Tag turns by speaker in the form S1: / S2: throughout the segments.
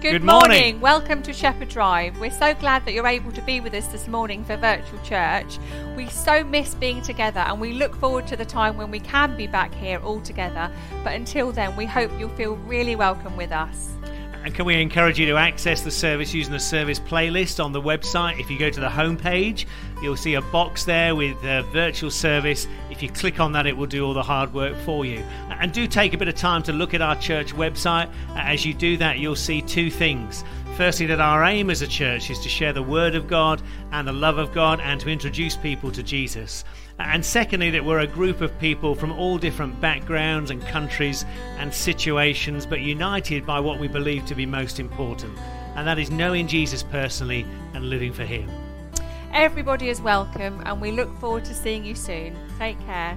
S1: Good morning. Welcome to Shepherd Drive. We're so glad that you're able to be with us this morning for virtual church. We so miss being together and we look forward to the time when we can be back here all together. But until then, we hope you'll feel really welcome with us.
S2: And can we encourage you to access the service using the service playlist on the website? If you go to the homepage, you'll see a box there with virtual service. If you click on that, it will do all the hard work for you. And do take a bit of time to look at our church website. As you do that, you'll see two things. Firstly, that our aim as a church is to share the Word of God and the love of God and to introduce people to Jesus. And secondly, that we're a group of people from all different backgrounds and countries and situations, but united by what we believe to be most important, and that is knowing Jesus personally and living for Him.
S1: Everybody is welcome, and we look forward to seeing you soon. Take care.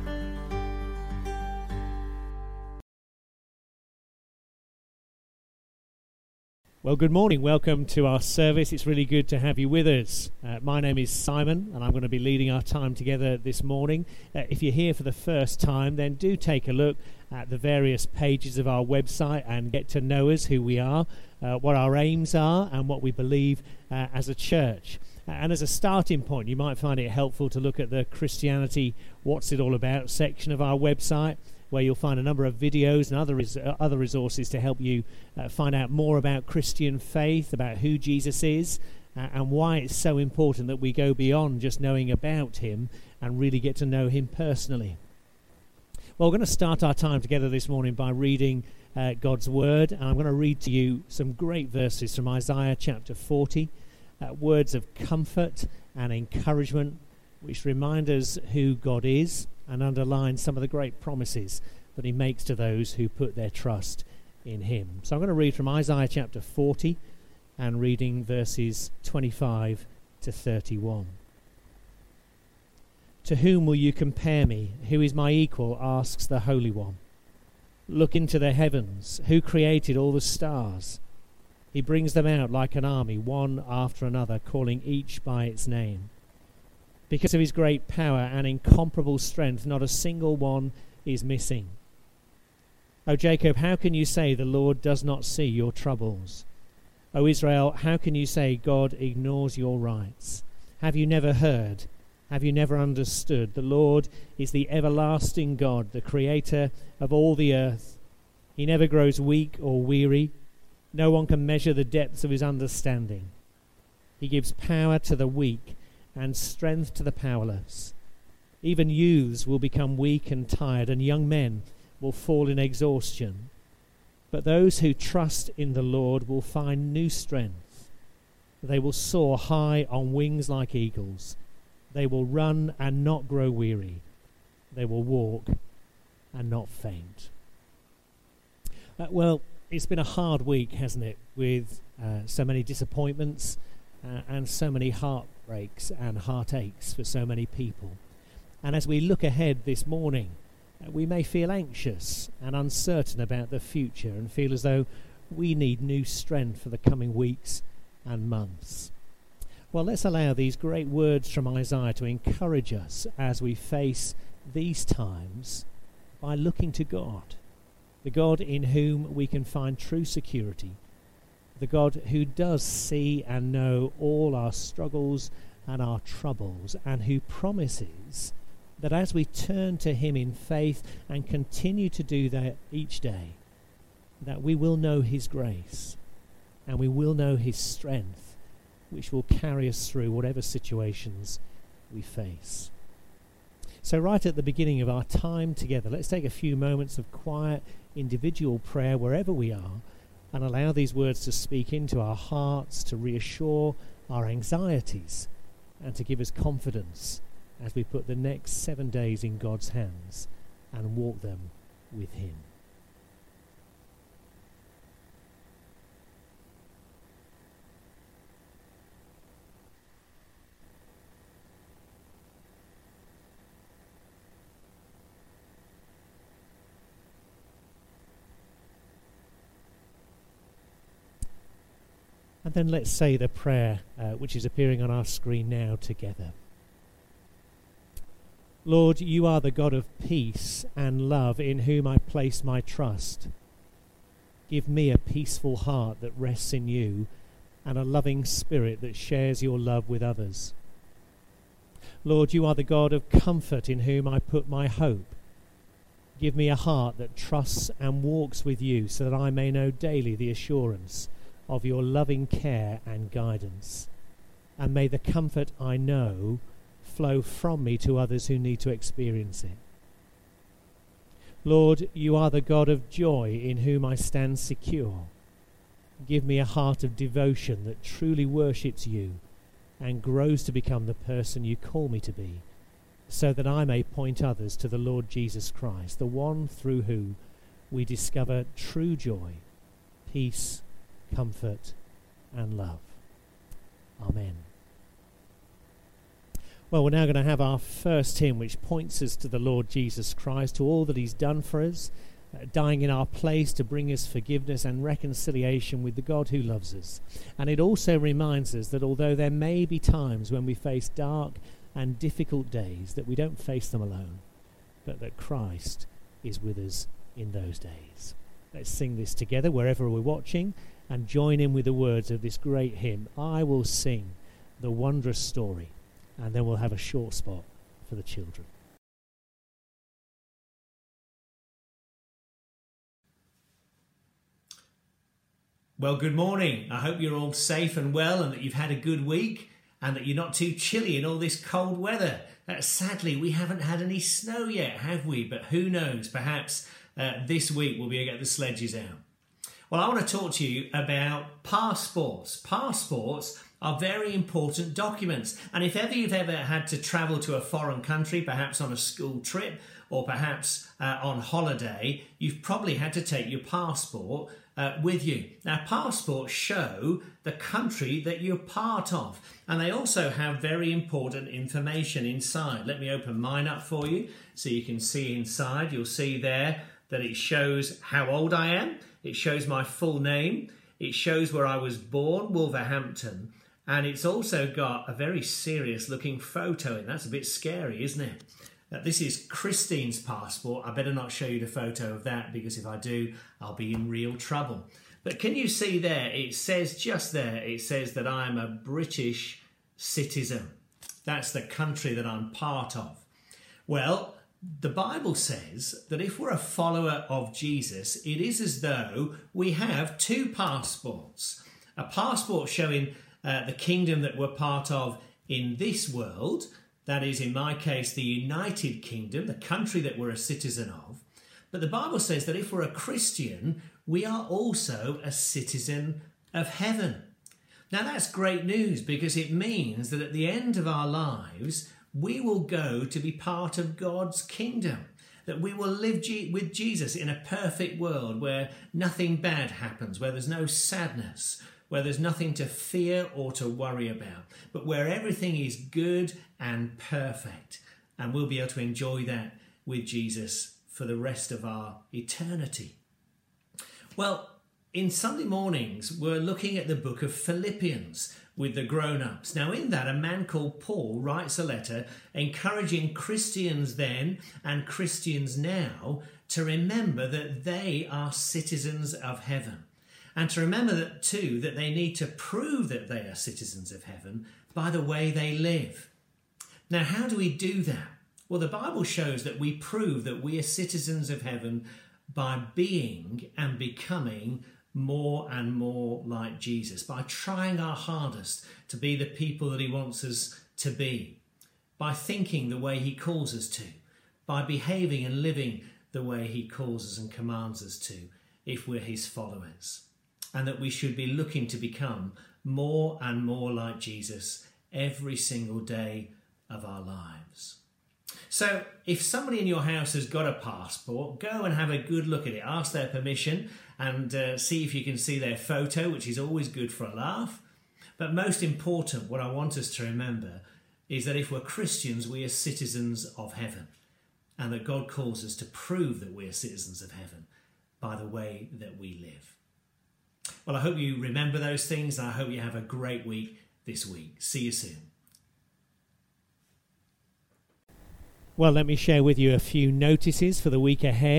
S3: Well, good morning. Welcome to our service. It's really good to have you with us. My name is Simon, and I'm going to be leading our time together this morning. If you're here for the first time, then do take a look at the various pages of our website and get to know us, who we are, what our aims are, and what we believe as a church. And as a starting point, you might find it helpful to look at the Christianity What's It All About section of our website, where you'll find a number of videos and other resources to help you find out more about Christian faith, about who Jesus is, and why it's so important that we go beyond just knowing about Him and really get to know Him personally. Well, we're going to start our time together this morning by reading God's Word, and I'm going to read to you some great verses from Isaiah chapter 40, words of comfort and encouragement, which remind us who God is and underline some of the great promises that He makes to those who put their trust in Him. So I'm going to read from Isaiah chapter 40 and reading verses 25 to 31. To whom will you compare me? Who is my equal? Asks the Holy One. Look into the heavens. Who created all the stars? He brings them out like an army, one after another, calling each by its name. Because of His great power and incomparable strength, not a single one is missing. O Jacob, how can you say the Lord does not see your troubles? O Israel, how can you say God ignores your rights? Have you never heard? Have you never understood? The Lord is the everlasting God, the creator of all the earth. He never grows weak or weary. No one can measure the depths of His understanding. He gives power to the weak and strength to the powerless. Even youths will become weak and tired, and young men will fall in exhaustion. But those who trust in the Lord will find new strength. They will soar high on wings like eagles. They will run and not grow weary. They will walk and not faint. Well, it's been a hard week, hasn't it, with so many disappointments and so many heartbreaks and heartaches for so many people. And as we look ahead this morning, we may feel anxious and uncertain about the future and feel as though we need new strength for the coming weeks and months. Well, let's allow these great words from Isaiah to encourage us as we face these times by looking to God, the God in whom we can find true security, the God who does see and know all our struggles and our troubles, and who promises that as we turn to Him in faith and continue to do that each day, that we will know His grace and we will know His strength, which will carry us through whatever situations we face. So right at the beginning of our time together, let's take a few moments of quiet individual prayer wherever we are, and allow these words to speak into our hearts, to reassure our anxieties, and to give us confidence as we put the next 7 days in God's hands and walk them with Him. And then let's say the prayer which is appearing on our screen now together. Lord, you are the God of peace and love in whom I place my trust. Give me a peaceful heart that rests in you and a loving spirit that shares your love with others. Lord, you are the God of comfort in whom I put my hope. Give me a heart that trusts and walks with you so that I may know daily the assurance of your loving care and guidance. And may the comfort I know flow from me to others who need to experience it. Lord, you are the God of joy in whom I stand secure. Give me a heart of devotion that truly worships you and grows to become the person you call me to be, so that I may point others to the Lord Jesus Christ, the one through whom we discover true joy, peace, comfort, and love. Amen. Well, we're now going to have our first hymn, which points us to the Lord Jesus Christ, to all that he's done for us, dying in our place to bring us forgiveness and reconciliation with the God who loves us. And it also reminds us that although there may be times when we face dark and difficult days, that we don't face them alone, but that Christ is with us in those days. Let's sing this together wherever we're watching and join in with the words of this great hymn, I Will Sing the Wondrous Story. And then we'll have a short spot for the children.
S2: Well, good morning. I hope you're all safe and well and that you've had a good week and that you're not too chilly in all this cold weather. Sadly, we haven't had any snow yet, have we? But who knows? Perhaps this week we'll be able to get the sledges out. Well, I want to talk to you about passports. Passports are very important documents. And if ever you've ever had to travel to a foreign country, perhaps on a school trip or perhaps on holiday, you've probably had to take your passport with you. Now, passports show the country that you're part of, and they also have very important information inside. Let me open mine up for you so you can see inside. You'll see there that it shows how old I am. It shows my full name. It shows where I was born, Wolverhampton. And it's also got a very serious looking photo in. That's a bit scary, isn't it? This is Christine's passport. I better not show you the photo of that because if I do, I'll be in real trouble. But can you see there, it says just there, it says that I'm a British citizen. That's the country that I'm part of. Well, the Bible says that if we're a follower of Jesus, it is as though we have two passports. A passport showing the kingdom that we're part of in this world, that is, in my case, the United Kingdom, the country that we're a citizen of. But the Bible says that if we're a Christian, we are also a citizen of heaven. Now, that's great news because it means that at the end of our lives, we will go to be part of God's kingdom, that we will live with Jesus in a perfect world where nothing bad happens, where there's no sadness, where there's nothing to fear or to worry about, but where everything is good and perfect. And we'll be able to enjoy that with Jesus for the rest of our eternity. Well, in Sunday mornings, we're looking at the book of Philippians with the grown-ups. Now, in that, a man called Paul writes a letter encouraging Christians then and Christians now to remember that they are citizens of heaven. And to remember that too, that they need to prove that they are citizens of heaven by the way they live. Now, how do we do that? Well, the Bible shows that we prove that we are citizens of heaven by being and becoming more and more like Jesus, by trying our hardest to be the people that he wants us to be, by thinking the way he calls us to, by behaving and living the way he calls us and commands us to, if we're his followers. And that we should be looking to become more and more like Jesus every single day of our lives. So if somebody in your house has got a passport, go and have a good look at it. Ask their permission and see if you can see their photo, which is always good for a laugh. But most important, what I want us to remember is that if we're Christians, we are citizens of heaven, and that God calls us to prove that we are citizens of heaven by the way that we live. Well, I hope you remember those things, and I hope you have a great week this week. See you soon.
S3: Well, let me share with you a few notices for the week ahead.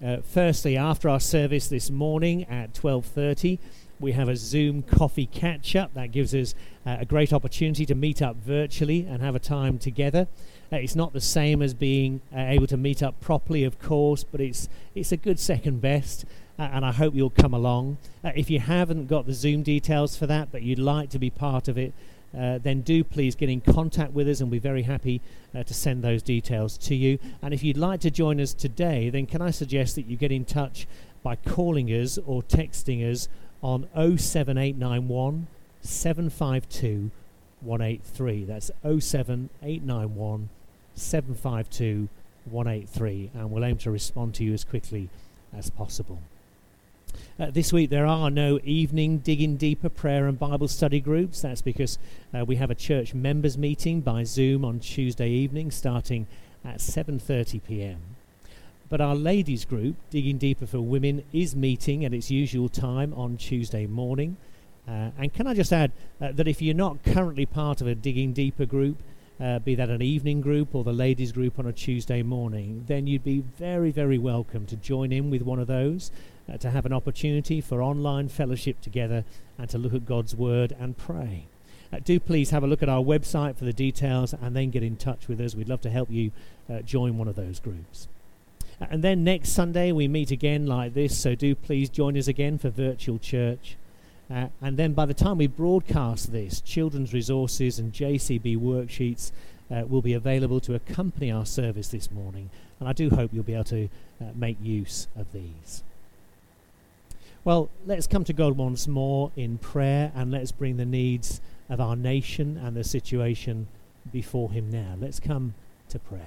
S3: Firstly, after our service this morning at 12:30, we have a Zoom coffee catch-up. That gives us a great opportunity to meet up virtually and have a time together. It's not the same as being able to meet up properly, of course, but it's a good second best, and I hope you'll come along. If you haven't got the Zoom details for that, but you'd like to be part of it, then do please get in contact with us, and we'll be very happy to send those details to you. And if you'd like to join us today, then can I suggest that you get in touch by calling us or texting us on 07891 752 183. That's 07891 752 183, and we'll aim to respond to you as quickly as possible. This week there are no evening Digging Deeper prayer and Bible study groups. That's because we have a church members meeting by Zoom on Tuesday evening starting at 7:30 p.m. But our ladies group, Digging Deeper for Women, is meeting at its usual time on Tuesday morning. And can I just add that if you're not currently part of a Digging Deeper group, be that an evening group or the ladies group on a Tuesday morning, then you'd be very, very welcome to join in with one of those, to have an opportunity for online fellowship together and to look at God's Word and pray. Do please have a look at our website for the details and then get in touch with us. We'd love to help you join one of those groups. And then next Sunday we meet again like this, so do please join us again for virtual church. And then by the time we broadcast this, children's resources and JCB worksheets will be available to accompany our service this morning. And I do hope you'll be able to make use of these. Well, let's come to God once more in prayer, and let's bring the needs of our nation and the situation before Him now. Let's come to prayer.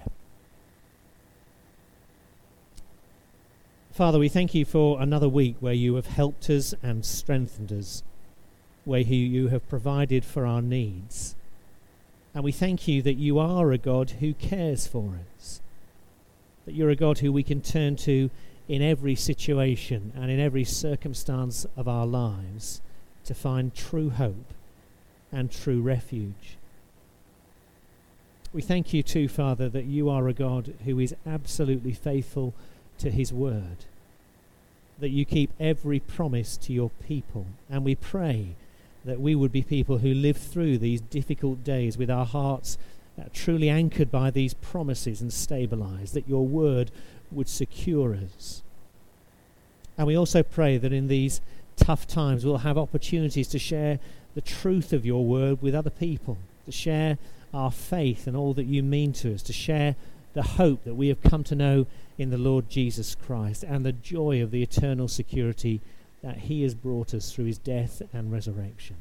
S3: Father, we thank you for another week where you have helped us and strengthened us, where you have provided for our needs. And we thank you that you are a God who cares for us, that you're a God who we can turn to in every situation and in every circumstance of our lives to find true hope and true refuge. We thank you too, Father, that you are a God who is absolutely faithful to his word, that you keep every promise to your people, and we pray that we would be people who live through these difficult days with our hearts truly anchored by these promises and stabilized, that your word would secure us. And we also pray that in these tough times we'll have opportunities to share the truth of your word with other people, to share our faith and all that you mean to us, to share the hope that we have come to know in the Lord Jesus Christ and the joy of the eternal security that he has brought us through his death and resurrection.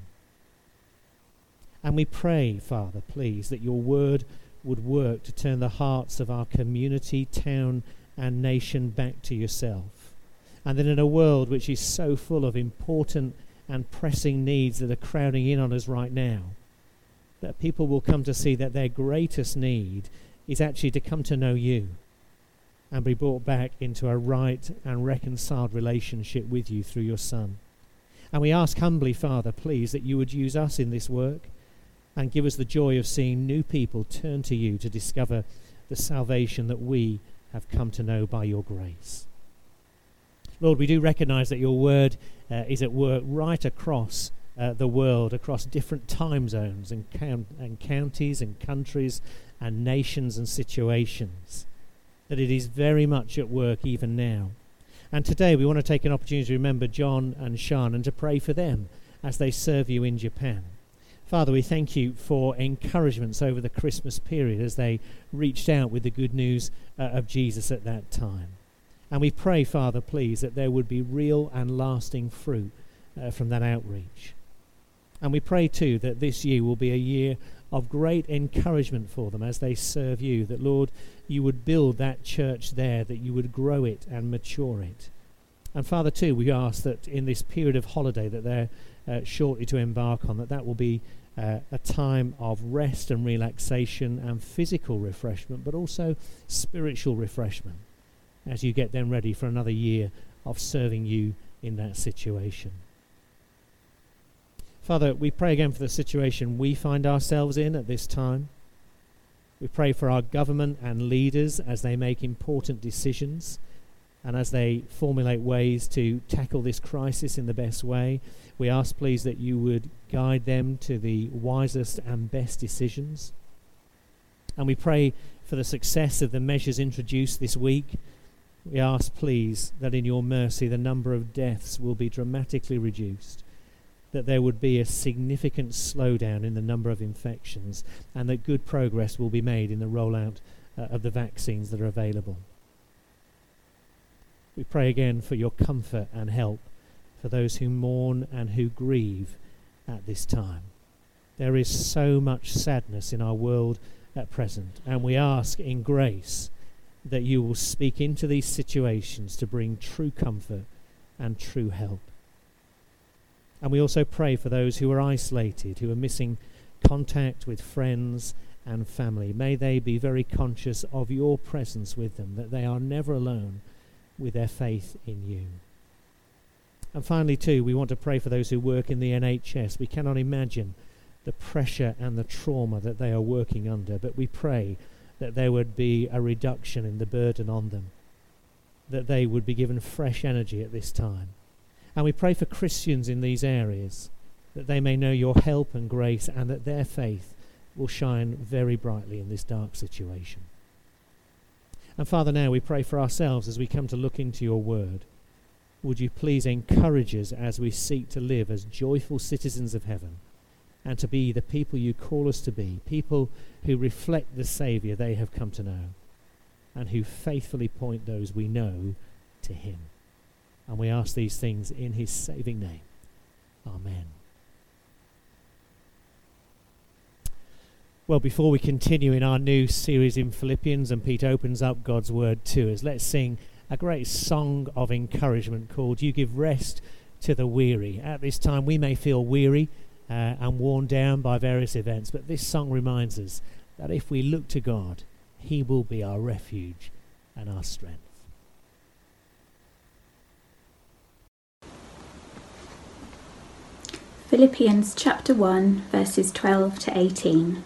S3: And we pray, Father, please, that your word would work to turn the hearts of our community, town and nation back to yourself. And that in a world which is so full of important and pressing needs that are crowding in on us right now, that people will come to see that their greatest need is actually to come to know you and be brought back into a right and reconciled relationship with you through your Son. And we ask humbly, Father, please, that you would use us in this work and give us the joy of seeing new people turn to you to discover the salvation that we have come to know by your grace. Lord, we do recognize that your word is at work right across the world, across different time zones and counties and countries and nations and situations, that it is very much at work even now. And today we want to take an opportunity to remember John and Sean and to pray for them as they serve you in Japan. Father, we thank you for encouragements over the Christmas period as they reached out with the good news of Jesus at that time. And we pray, Father, please, that there would be real and lasting fruit from that outreach. And we pray too that this year will be a year of great encouragement for them as they serve you, that, Lord, you would build that church there, that you would grow it and mature it. And Father, too, we ask that in this period of holiday that they're shortly to embark on, that will be a time of rest and relaxation and physical refreshment, but also spiritual refreshment as you get them ready for another year of serving you in that situation. Father, we pray again for the situation we find ourselves in at this time. We pray for our government and leaders as they make important decisions. And as they formulate ways to tackle this crisis in the best way, we ask, please, that you would guide them to the wisest and best decisions. And we pray for the success of the measures introduced this week. We ask, please, that in your mercy the number of deaths will be dramatically reduced, that there would be a significant slowdown in the number of infections, and that good progress will be made in the rollout of the vaccines that are available. We pray again for your comfort and help for those who mourn and who grieve at this time. There is so much sadness in our world at present, and we ask in grace that you will speak into these situations to bring true comfort and true help. And we also pray for those who are isolated, who are missing contact with friends and family. May they be very conscious of your presence with them, that they are never alone with their faith in you. And finally, too, we want to pray for those who work in the NHS. We cannot imagine the pressure and the trauma that they are working under, but we pray that there would be a reduction in the burden on them, that they would be given fresh energy at this time. And we pray for Christians in these areas, that they may know your help and grace, and that their faith will shine very brightly in this dark situation. And Father, now we pray for ourselves as we come to look into your word. Would you please encourage us as we seek to live as joyful citizens of heaven, and to be the people you call us to be, people who reflect the Saviour they have come to know, and who faithfully point those we know to him. And we ask these things in his saving name. Amen. Well, before we continue in our new series in Philippians, and Pete opens up God's word to us, let's sing a great song of encouragement called You Give Rest to the Weary. At this time we may feel weary and worn down by various events, but this song reminds us that if we look to God, he will be our refuge and our strength.
S4: Philippians chapter 1, verses 12 to 18.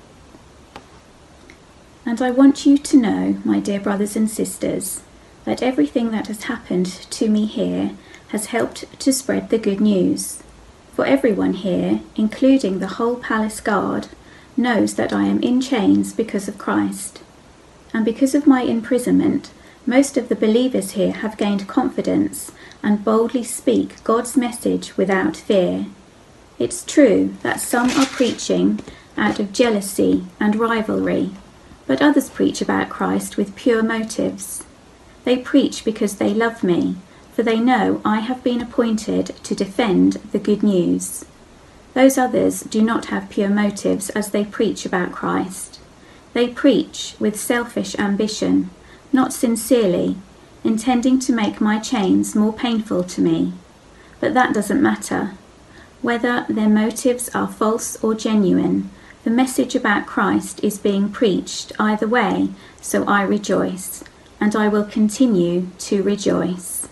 S4: And I want you to know, my dear brothers and sisters, that everything that has happened to me here has helped to spread the good news. For everyone here, including the whole palace guard, knows that I am in chains because of Christ. And because of my imprisonment, most of the believers here have gained confidence and boldly speak God's message without fear. It's true that some are preaching out of jealousy and rivalry, but others preach about Christ with pure motives. They preach because they love me, for they know I have been appointed to defend the good news. Those others do not have pure motives as they preach about Christ. They preach with selfish ambition, not sincerely, intending to make my chains more painful to me. But that doesn't matter. Whether their motives are false or genuine, the message about Christ is being preached either way, so I rejoice, and I will continue to rejoice.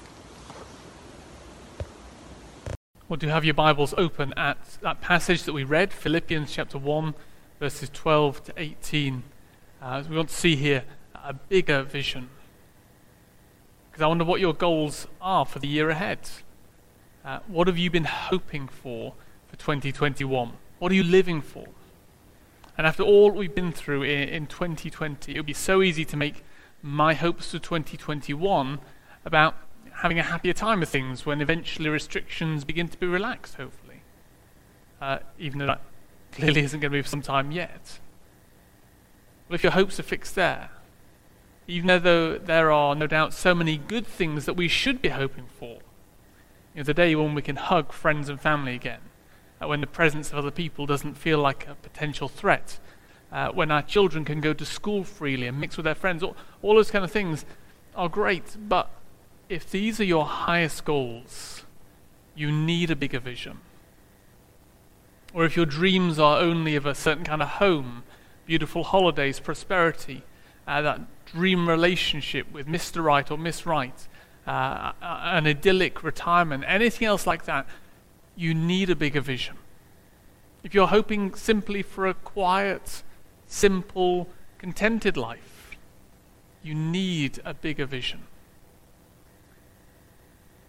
S5: Well, do you have your Bibles open at that passage that we read, Philippians chapter 1, verses 12 to 18. We want to see here a bigger vision. Because I wonder what your goals are for the year ahead. What have you been hoping for 2021? What are you living for? And after all we've been through in 2020, it would be so easy to make my hopes for 2021 about having a happier time of things when eventually restrictions begin to be relaxed, hopefully. Even though that clearly isn't going to be for some time yet. But if your hopes are fixed there, even though there are no doubt so many good things that we should be hoping for, the day when we can hug friends and family again, when the presence of other people doesn't feel like a potential threat, when our children can go to school freely and mix with their friends, all those kind of things are great. But if these are your highest goals, you need a bigger vision. Or if your dreams are only of a certain kind of home, beautiful holidays, prosperity, that dream relationship with Mr. Right or Miss Right, an idyllic retirement, anything else like that, you need a bigger vision. If you're hoping simply for a quiet, simple, contented life, you need a bigger vision.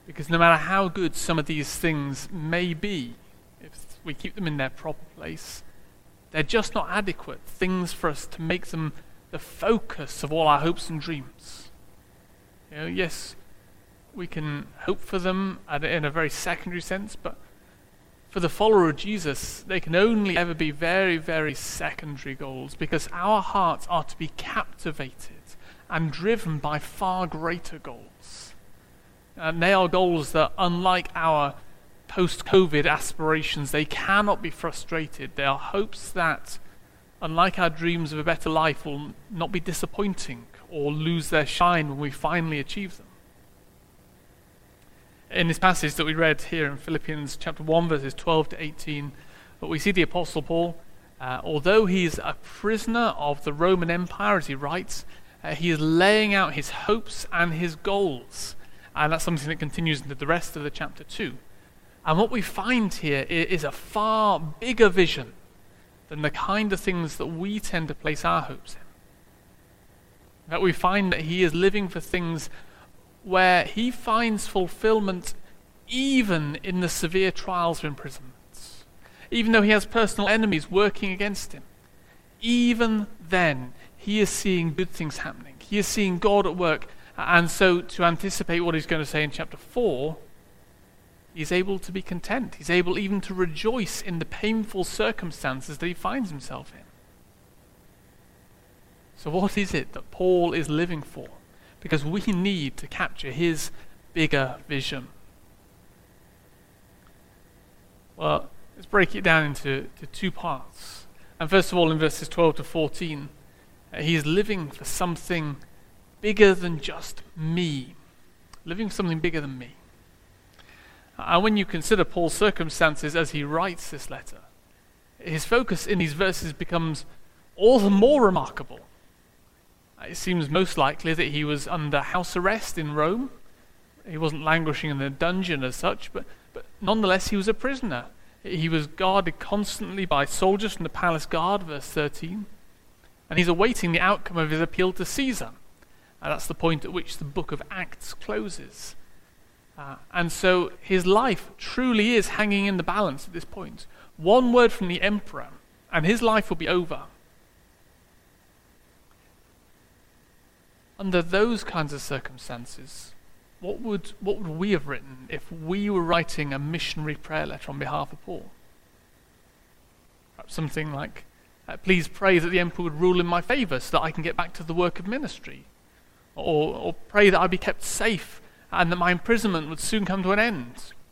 S5: Because no matter how good some of these things may be, if we keep them in their proper place, they're just not adequate things for us to make them the focus of all our hopes and dreams. Yes, we can hope for them in a very secondary sense, but for the follower of Jesus, they can only ever be very, very secondary goals, because our hearts are to be captivated and driven by far greater goals. And they are goals that, unlike our post-COVID aspirations, they cannot be frustrated. They are hopes that, unlike our dreams of a better life, will not be disappointing or lose their shine when we finally achieve them. In this passage that we read here in Philippians chapter 1, verses 12 to 18, we see the Apostle Paul, although he is a prisoner of the Roman Empire, as he writes, he is laying out his hopes and his goals. And that's something that continues into the rest of the chapter 2. And what we find here is a far bigger vision than the kind of things that we tend to place our hopes in. That we find that he is living for things where he finds fulfillment even in the severe trials of imprisonment. Even though he has personal enemies working against him, even then he is seeing good things happening. He is seeing God at work. And so, to anticipate what he's going to say in chapter 4, he's able to be content. He's able even to rejoice in the painful circumstances that he finds himself in. So what is it that Paul is living for? Because we need to capture his bigger vision. Well, let's break it down into two parts. And first of all, in verses 12 to 14, he is living for something bigger than just me. Living for something bigger than me. And when you consider Paul's circumstances as he writes this letter, his focus in these verses becomes all the more remarkable. It seems most likely that he was under house arrest in Rome. He wasn't languishing in a dungeon as such, but nonetheless he was a prisoner. He was guarded constantly by soldiers from the palace guard, verse 13. And he's awaiting the outcome of his appeal to Caesar. And that's the point at which the book of Acts closes. And so his life truly is hanging in the balance at this point. One word from the emperor, and his life will be over. Under those kinds of circumstances, what would we have written if we were writing a missionary prayer letter on behalf of Paul? Perhaps something like, please pray that the emperor would rule in my favor so that I can get back to the work of ministry. Or pray that I be kept safe and that my imprisonment would soon come to an end.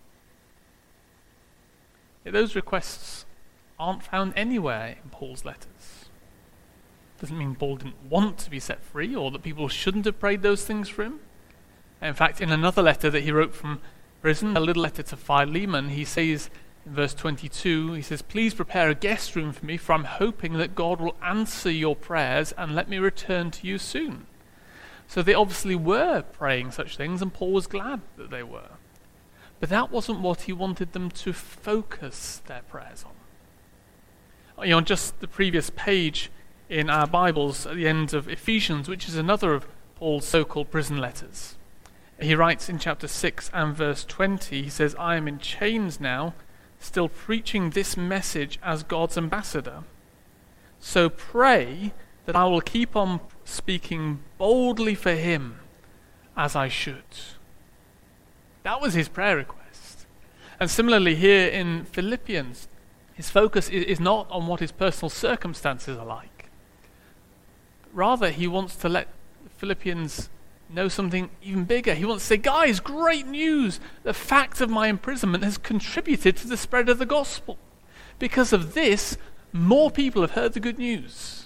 S5: Yet those requests aren't found anywhere in Paul's letters. Doesn't mean Paul didn't want to be set free or that people shouldn't have prayed those things for him. In fact, in another letter that he wrote from prison, a little letter to Philemon, he says in verse 22, he says, please prepare a guest room for me, for I'm hoping that God will answer your prayers and let me return to you soon. So they obviously were praying such things, and Paul was glad that they were. But that wasn't what he wanted them to focus their prayers on. On just the previous page in our Bibles, at the end of Ephesians, which is another of Paul's so-called prison letters, he writes in chapter 6 and verse 20, he says, I am in chains now, still preaching this message as God's ambassador. So pray that I will keep on speaking boldly for him as I should. That was his prayer request. And similarly here in Philippians, his focus is not on what his personal circumstances are like. Rather, he wants to let the Philippians know something even bigger. He wants to say, guys, great news! The fact of my imprisonment has contributed to the spread of the gospel. Because of this, more people have heard the good news.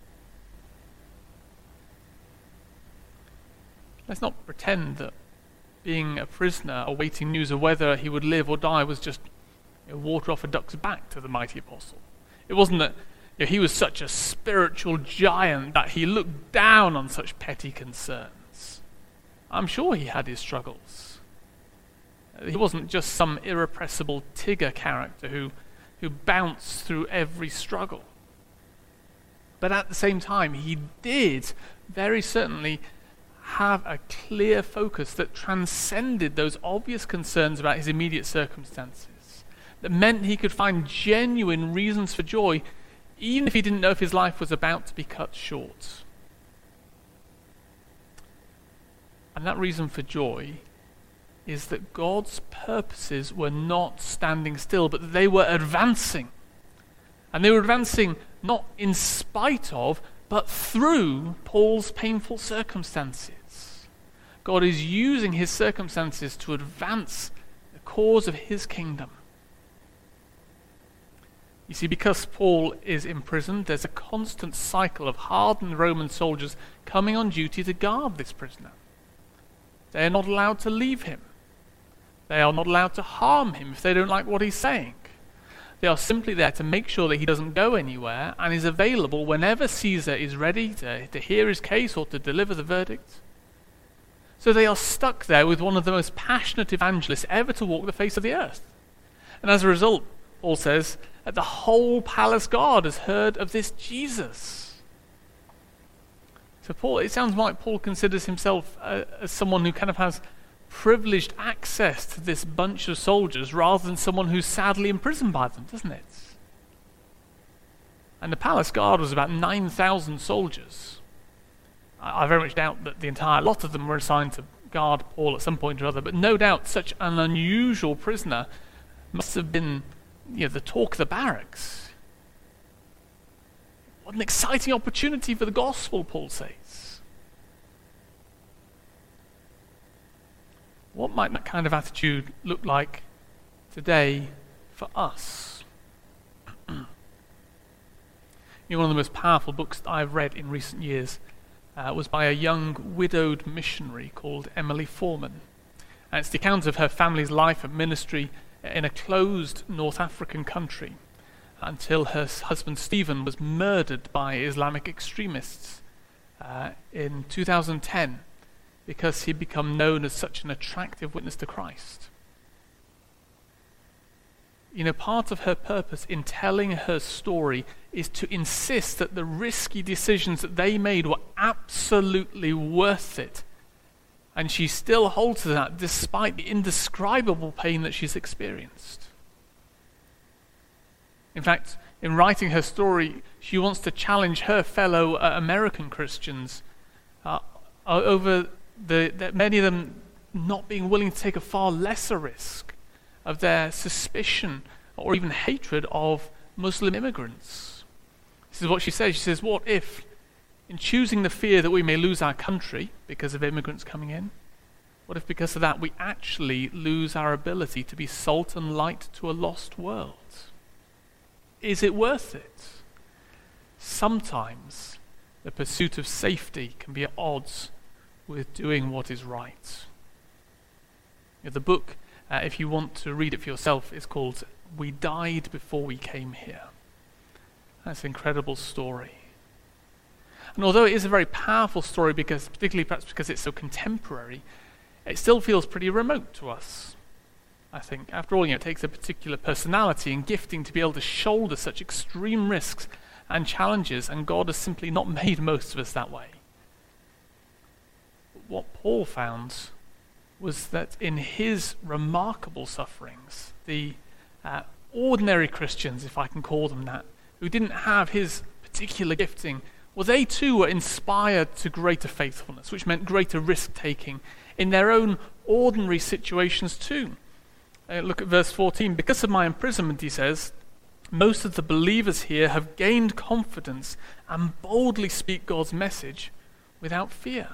S5: Let's not pretend that being a prisoner awaiting news of whether he would live or die was just water off a duck's back to the mighty apostle. It wasn't that he was such a spiritual giant that he looked down on such petty concerns. I'm sure he had his struggles. He wasn't just some irrepressible Tigger character who bounced through every struggle. But at the same time, he did very certainly have a clear focus that transcended those obvious concerns about his immediate circumstances, that meant he could find genuine reasons for joy, even if he didn't know if his life was about to be cut short. And that reason for joy is that God's purposes were not standing still, but that they were advancing. And they were advancing not in spite of, but through Paul's painful circumstances. God is using his circumstances to advance the cause of his kingdom. You see, because Paul is imprisoned, there's a constant cycle of hardened Roman soldiers coming on duty to guard this prisoner. They are not allowed to leave him. They are not allowed to harm him if they don't like what he's saying. They are simply there to make sure that he doesn't go anywhere and is available whenever Caesar is ready to hear his case or to deliver the verdict. So they are stuck there with one of the most passionate evangelists ever to walk the face of the earth. And as a result, Paul says, that the whole palace guard has heard of this Jesus. So it sounds like Paul considers himself as someone who kind of has privileged access to this bunch of soldiers rather than someone who's sadly imprisoned by them, doesn't it? And the palace guard was about 9,000 soldiers. I very much doubt that the entire lot of them were assigned to guard Paul at some point or other, but no doubt such an unusual prisoner must have been, the talk of the barracks. What an exciting opportunity for the gospel, Paul says. What might that kind of attitude look like today for us? One of the most powerful books that I've read in recent years was by a young widowed missionary called Emily Foreman. And it's the account of her family's life and ministry in a closed North African country until her husband Stephen was murdered by Islamic extremists in 2010 because he'd become known as such an attractive witness to Christ. Part of her purpose in telling her story is to insist that the risky decisions that they made were absolutely worth it. And she still holds to that despite the indescribable pain that she's experienced. In fact, in writing her story, she wants to challenge her fellow American Christians over many of them not being willing to take a far lesser risk of their suspicion or even hatred of Muslim immigrants. This is what she says. She says, what if, in choosing the fear that we may lose our country because of immigrants coming in, what if because of that we actually lose our ability to be salt and light to a lost world? Is it worth it? Sometimes the pursuit of safety can be at odds with doing what is right. The book, if you want to read it for yourself, is called We Died Before We Came Here. That's an incredible story. And although it is a very powerful story, particularly perhaps because it's so contemporary, it still feels pretty remote to us, I think. After all, it takes a particular personality and gifting to be able to shoulder such extreme risks and challenges, and God has simply not made most of us that way. But what Paul found was that in his remarkable sufferings, the ordinary Christians, if I can call them that, who didn't have his particular gifting, well, they too were inspired to greater faithfulness, which meant greater risk-taking in their own ordinary situations too. Look at verse 14. Because of my imprisonment, he says, most of the believers here have gained confidence and boldly speak God's message without fear.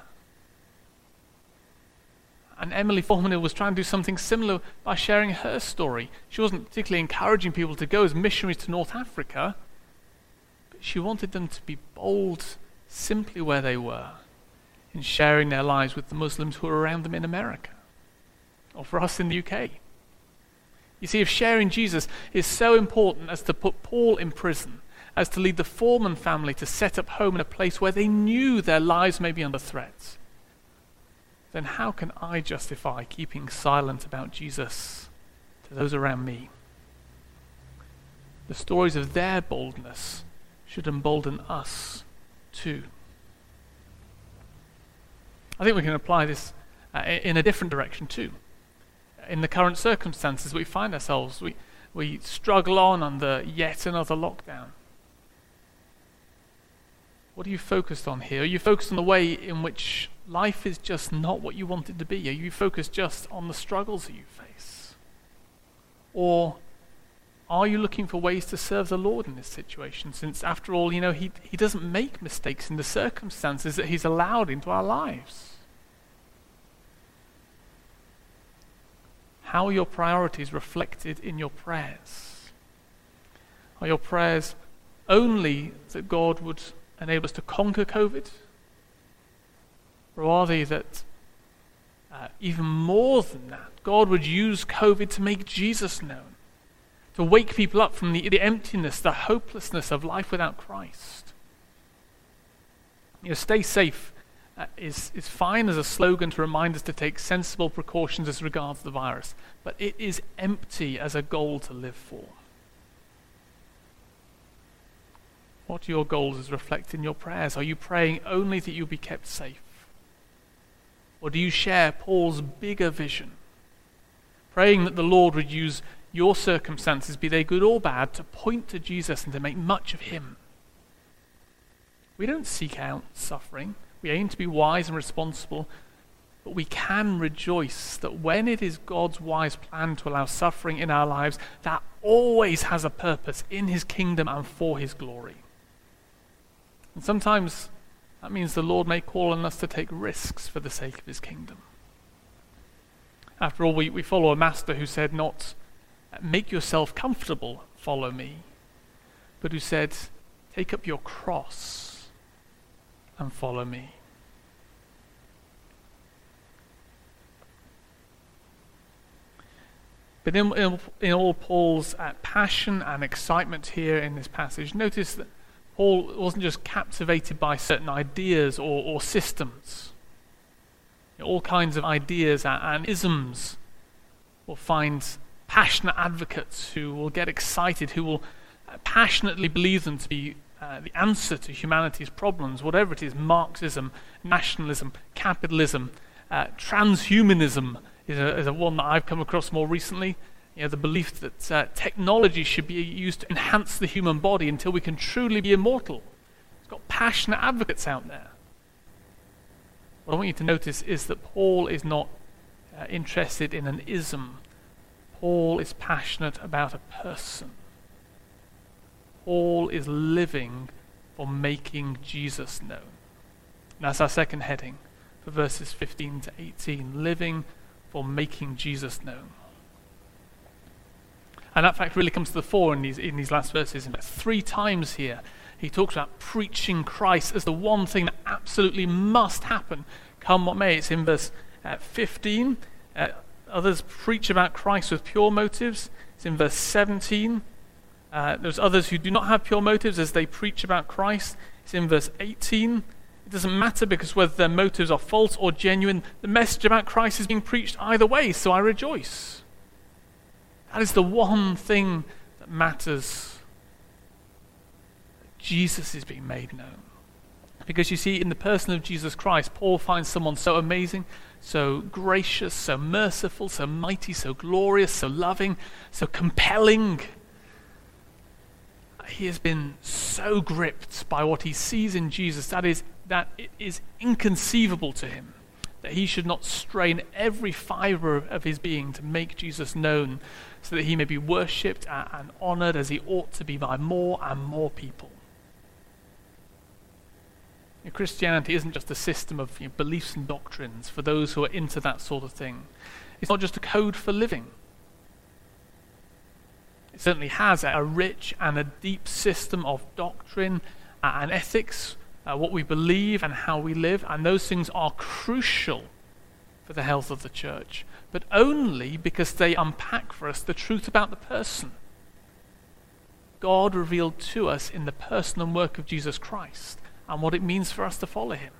S5: And Emily Foreman was trying to do something similar by sharing her story. She wasn't particularly encouraging people to go as missionaries to North Africa, but she wanted them to be bold simply where they were in sharing their lives with the Muslims who were around them in America, or for us in the UK. You see, if sharing Jesus is so important as to put Paul in prison, as to lead the Foreman family to set up home in a place where they knew their lives may be under threat, then how can I justify keeping silent about Jesus to those around me? The stories of their boldness should embolden us too. I think we can apply this in a different direction too. In the current circumstances we find ourselves, we struggle on under yet another lockdown. What are you focused on here? Are you focused on the way in which life is just not what you want it to be? Are you focused just on the struggles that you face? Or are you looking for ways to serve the Lord in this situation? Since after all, he doesn't make mistakes in the circumstances that he's allowed into our lives. How are your priorities reflected in your prayers? Are your prayers only that God would enable us to conquer COVID? Or are they that even more than that, God would use COVID to make Jesus known, to wake people up from the emptiness, the hopelessness of life without Christ? Stay safe is fine as a slogan to remind us to take sensible precautions as regards the virus, but it is empty as a goal to live for. What are your goals as reflected in your prayers? Are you praying only that you'll be kept safe? Or do you share Paul's bigger vision, praying that the Lord would use your circumstances, be they good or bad, to point to Jesus and to make much of him? We don't seek out suffering. We aim to be wise and responsible, but we can rejoice that when it is God's wise plan to allow suffering in our lives, that always has a purpose in his kingdom and for his glory. And sometimes that means the Lord may call on us to take risks for the sake of his kingdom. After all, we follow a master who said not, make yourself comfortable, follow me, but who said, take up your cross and follow me. But in all Paul's passion and excitement here in this passage, notice that Paul wasn't just captivated by certain ideas or systems. All kinds of ideas and isms will find passionate advocates who will get excited, who will passionately believe them to be the answer to humanity's problems, whatever it is. Marxism, nationalism, capitalism, transhumanism is a one that I've come across more recently. The belief that technology should be used to enhance the human body until we can truly be immortal. It's got passionate advocates out there. What I want you to notice is that Paul is not interested in an ism. Paul is passionate about a person. Paul is living for making Jesus known. And that's our second heading for verses 15 to 18, living for making Jesus known. And that fact really comes to the fore in these last verses. In fact, 3 times here, he talks about preaching Christ as the one thing that absolutely must happen, come what may. It's in verse 15. Others preach about Christ with pure motives. It's in verse 17. There's others who do not have pure motives as they preach about Christ. It's in verse 18. It doesn't matter because whether their motives are false or genuine, the message about Christ is being preached either way, so I rejoice. That is the one thing that matters. Jesus is being made known. Because you see, in the person of Jesus Christ, Paul finds someone so amazing, so gracious, so merciful, so mighty, so glorious, so loving, so compelling. He has been so gripped by what he sees in Jesus that it is inconceivable to him that he should not strain every fiber of his being to make Jesus known so that he may be worshipped and honored as he ought to be by more and more people. Christianity isn't just a system of beliefs and doctrines for those who are into that sort of thing. It's not just a code for living. It certainly has a rich and a deep system of doctrine and ethics, what we believe and how we live, and those things are crucial for the health of the church, but only because they unpack for us the truth about the person. God revealed to us in the person and work of Jesus Christ and what it means for us to follow him.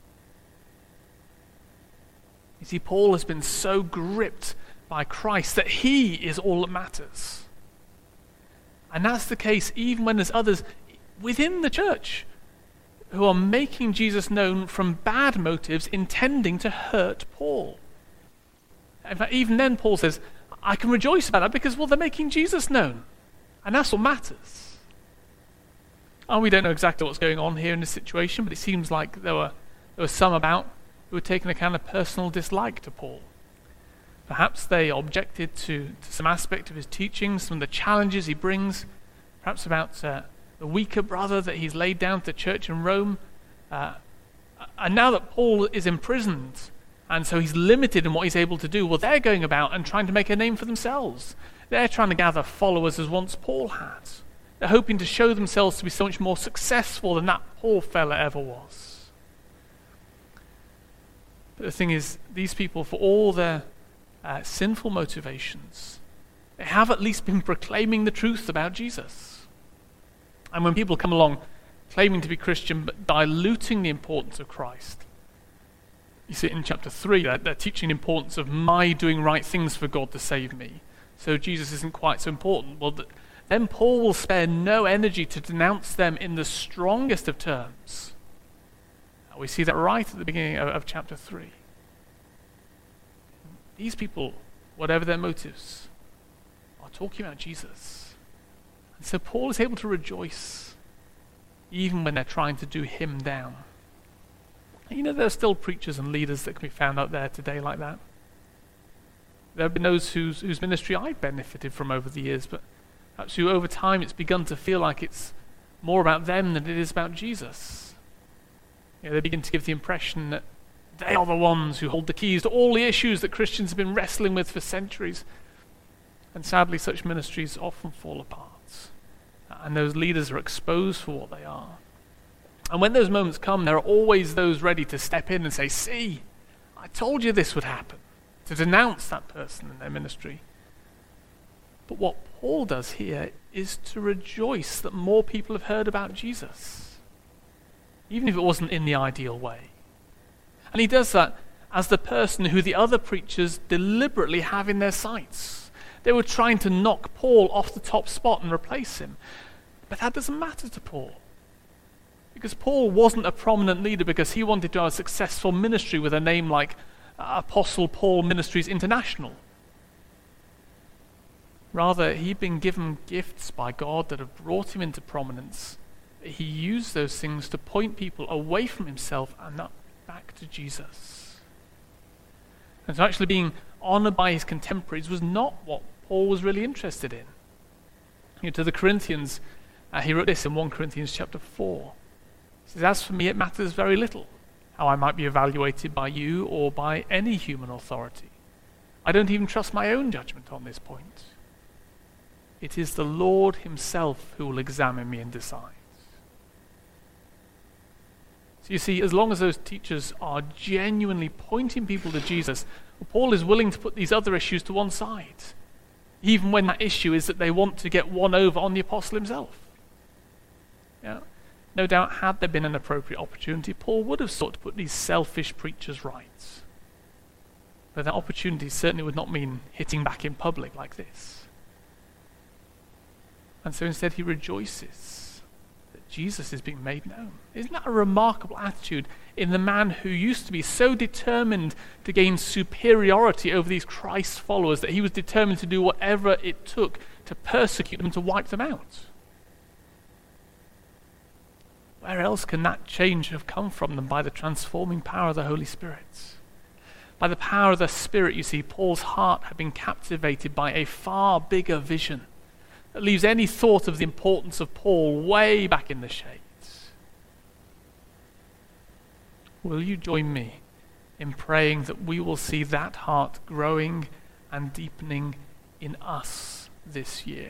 S5: You see, Paul has been so gripped by Christ that he is all that matters. And that's the case even when there's others within the church who are making Jesus known from bad motives, intending to hurt Paul. In fact, even then Paul says, I can rejoice about that because, well, they're making Jesus known. And that's what matters. And we don't know exactly what's going on here in this situation, but it seems like there were some about who had taken a kind of personal dislike to Paul. Perhaps they objected to some aspect of his teaching, some of the challenges he brings, perhaps about the weaker brother that he's laid down to the church in Rome. And now that Paul is imprisoned, and so he's limited in what he's able to do, well, they're going about and trying to make a name for themselves. They're trying to gather followers as once Paul had. They're hoping to show themselves to be so much more successful than that poor fella ever was. But the thing is, these people, for all their sinful motivations, they have at least been proclaiming the truth about Jesus. And when people come along claiming to be Christian but diluting the importance of Christ, you see it in chapter 3, they're teaching the importance of my doing right things for God to save me. So Jesus isn't quite so important. Well, then Paul will spare no energy to denounce them in the strongest of terms. We see that right at the beginning of chapter 3. These people, whatever their motives, are talking about Jesus. And so Paul is able to rejoice even when they're trying to do him down. And there are still preachers and leaders that can be found out there today like that. There have been those whose ministry I've benefited from over the years, but perhaps who over time it's begun to feel like it's more about them than it is about Jesus. They begin to give the impression that they are the ones who hold the keys to all the issues that Christians have been wrestling with for centuries. And sadly, such ministries often fall apart. And those leaders are exposed for what they are. And when those moments come, there are always those ready to step in and say, see, I told you this would happen, to denounce that person in their ministry. But what Paul does here is to rejoice that more people have heard about Jesus, even if it wasn't in the ideal way. And he does that as the person who the other preachers deliberately have in their sights. They were trying to knock Paul off the top spot and replace him. But that doesn't matter to Paul. Because Paul wasn't a prominent leader because he wanted to have a successful ministry with a name like Apostle Paul Ministries International. Rather, he'd been given gifts by God that have brought him into prominence. He used those things to point people away from himself and up back to Jesus. And so actually being honored by his contemporaries was not what Paul was really interested in. To the Corinthians, he wrote this in 1 Corinthians chapter 4. He says, as for me, it matters very little how I might be evaluated by you or by any human authority. I don't even trust my own judgment on this point. It is the Lord himself who will examine me and decide. So you see, as long as those teachers are genuinely pointing people to Jesus, Paul is willing to put these other issues to one side, even when that issue is that they want to get one over on the apostle himself. Yeah. No doubt, had there been an appropriate opportunity, Paul would have sought to put these selfish preachers right. But that opportunity certainly would not mean hitting back in public like this. And so instead he rejoices that Jesus is being made known. Isn't that a remarkable attitude in the man who used to be so determined to gain superiority over these Christ followers that he was determined to do whatever it took to persecute them, to wipe them out? Where else can that change have come from than by the transforming power of the Holy Spirit? By the power of the Spirit, you see, Paul's heart had been captivated by a far bigger vision that leaves any thought of the importance of Paul way back in the shades. Will you join me in praying that we will see that heart growing and deepening in us this year?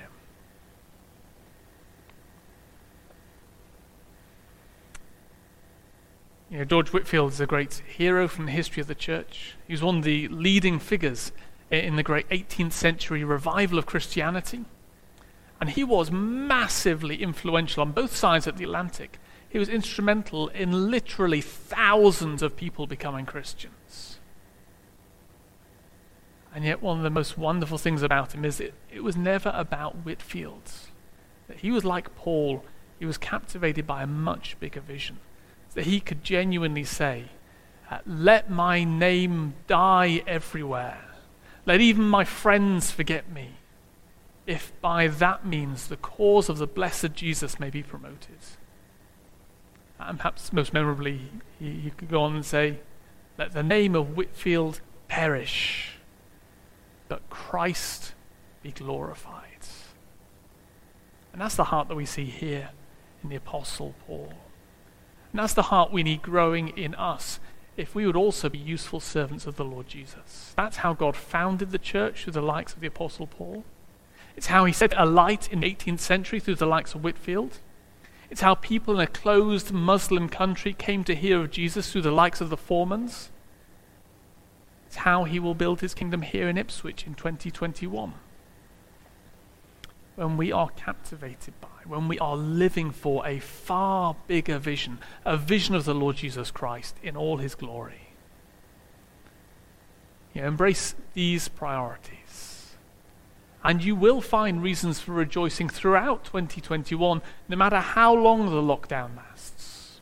S5: George Whitefield is a great hero from the history of the church. He was one of the leading figures in the great 18th century revival of Christianity. And he was massively influential on both sides of the Atlantic. He was instrumental in literally thousands of people becoming Christians. And yet one of the most wonderful things about him is it was never about Whitefield. That he was like Paul. He was captivated by a much bigger vision. that he could genuinely say, let my name die everywhere. Let even my friends forget me, if by that means the cause of the blessed Jesus may be promoted. And perhaps most memorably, he could go on and say, let the name of Whitfield perish, but Christ be glorified. And that's the heart that we see here in the Apostle Paul. And that's the heart we need growing in us if we would also be useful servants of the Lord Jesus. That's how God founded the church through the likes of the Apostle Paul. It's how he set alight in the 18th century through the likes of Whitfield. It's how people in a closed Muslim country came to hear of Jesus through the likes of the Formans. It's how he will build his kingdom here in Ipswich in 2021. When we are captivated by, when we are living for a far bigger vision, a vision of the Lord Jesus Christ in all his glory. Embrace these priorities. And you will find reasons for rejoicing throughout 2021, no matter how long the lockdown lasts.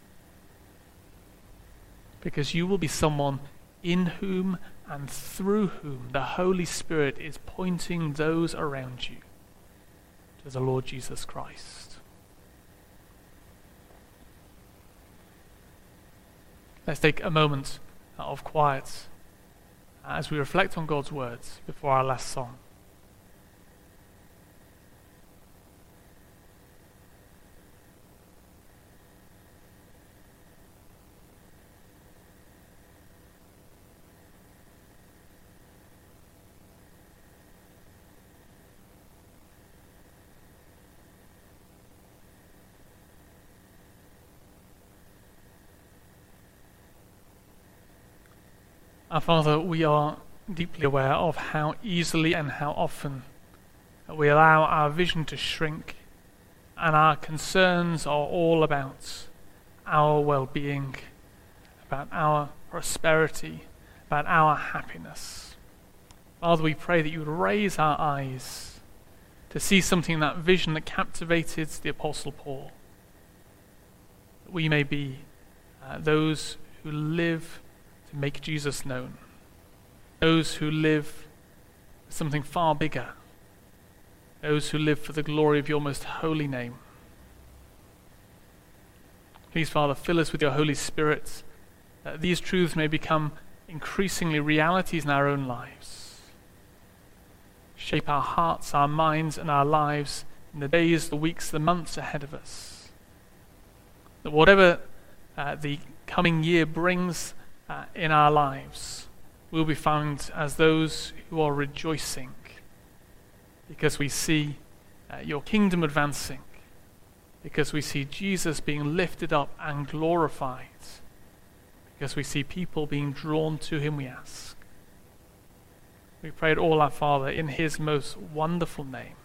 S5: Because you will be someone in whom and through whom the Holy Spirit is pointing those around you to the Lord Jesus Christ. Let's take a moment of quiet as we reflect on God's words before our last song. Our Father, we are deeply aware of how easily and how often we allow our vision to shrink, and our concerns are all about our well-being, about our prosperity, about our happiness. Father, we pray that you would raise our eyes to see something in that vision that captivated the Apostle Paul, that we may be those who live to make Jesus known, those who live for something far bigger, those who live for the glory of your most holy name. Please, Father, fill us with your Holy Spirit, that these truths may become increasingly realities in our own lives. Shape our hearts, our minds, and our lives in the days, the weeks, the months ahead of us. That whatever the coming year brings in our lives, we'll be found as those who are rejoicing because we see your kingdom advancing, because we see Jesus being lifted up and glorified, because we see people being drawn to him, we ask. We pray it all, our Father, in his most wonderful name.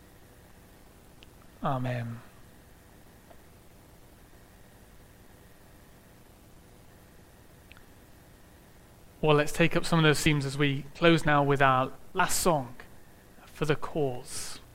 S5: Amen. Well, let's take up some of those themes as we close now with our last song, For the Cause.